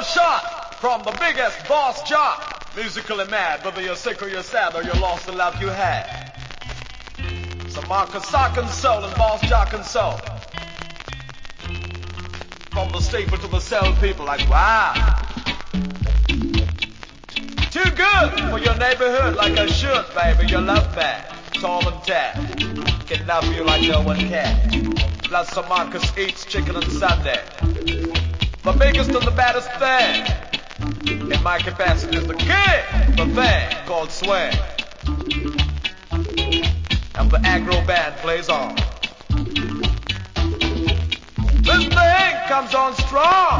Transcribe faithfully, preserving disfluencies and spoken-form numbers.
a shot from the biggest boss jock. Musically mad, whether you're sick or you're sad or you lost the love you had. So Marcus Sock and Soul and Boss Jock and Soul. From the steeple to the cell people like, wow. Too good for your neighborhood like I should, baby. Your love bad, tall and tan. Can love you like no one can. Plus some Marcus eats chicken on Sunday. The biggest and the baddest thing in my capacity is the king, the thing called swing. And the aggro band plays on. This thing comes on strong.